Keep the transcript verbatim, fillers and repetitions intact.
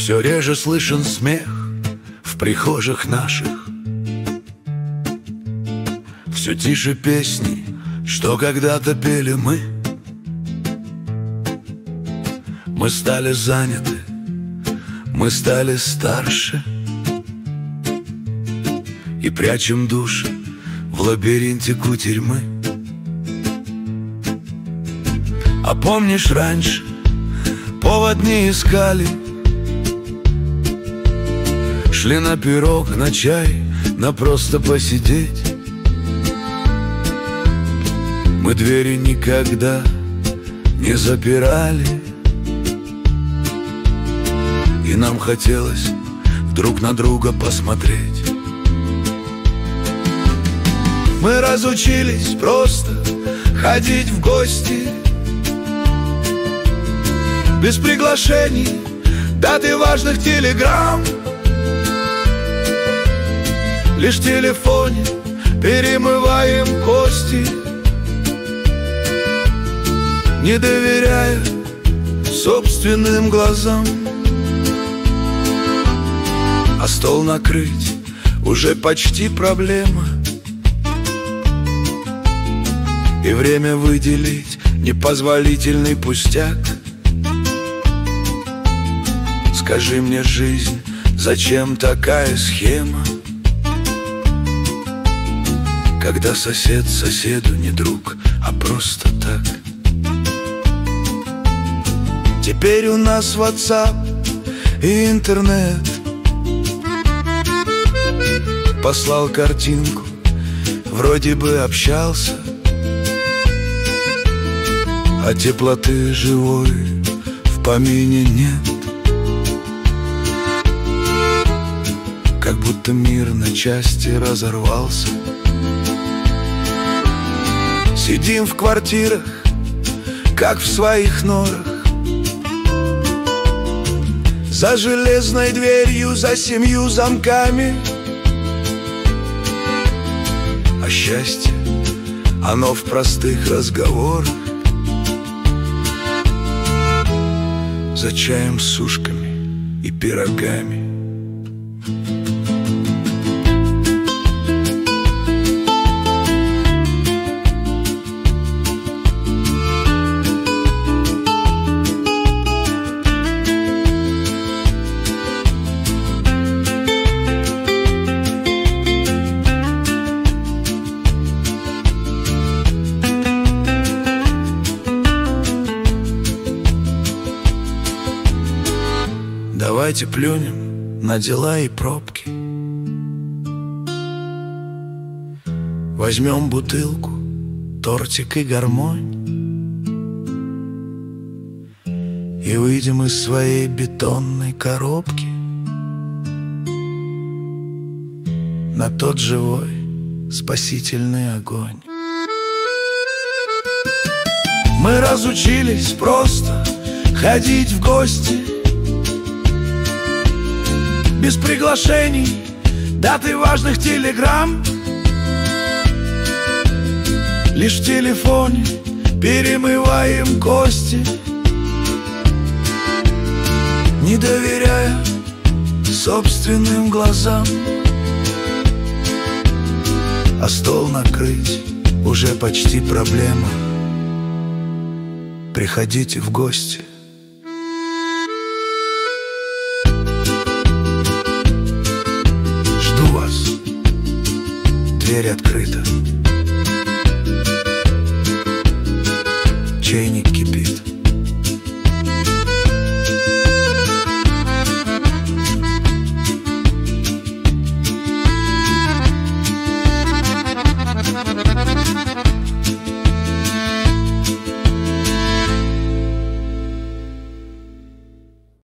Все реже слышен смех в прихожих наших. Все тише песни, что когда-то пели мы. Мы стали заняты, мы стали старше и прячем души в лабиринте кутерьмы. А помнишь, раньше повод не искали, шли на пирог, на чай, на просто посидеть. Мы двери никогда не запирали, и нам хотелось друг на друга посмотреть. Мы разучились просто ходить в гости, без приглашений, даты важных телеграмм. Лишь в телефоне перемываем кости, не доверяя собственным глазам. А стол накрыть уже почти проблема, и время выделить непозволительный пустяк. Скажи мне, жизнь, зачем такая схема, когда сосед соседу не друг, а просто так? Теперь у нас WhatsApp и интернет. Послал картинку, вроде бы общался, а теплоты живой в помине нет. Как будто мир на части разорвался. Сидим в квартирах, как в своих норах, за железной дверью, за семью замками. А счастье, оно в простых разговорах, за чаем с ушками и пирогами. Давайте плюнем на дела и пробки, возьмем бутылку, тортик и гармонь, и выйдем из своей бетонной коробки на тот живой спасительный огонь. Мы разучились просто ходить в гости, без приглашений, даты важных телеграмм. Лишь в телефоне перемываем кости, не доверяя собственным глазам. А стол накрыть уже почти проблема. Приходите в гости. Дверь открыта, чайник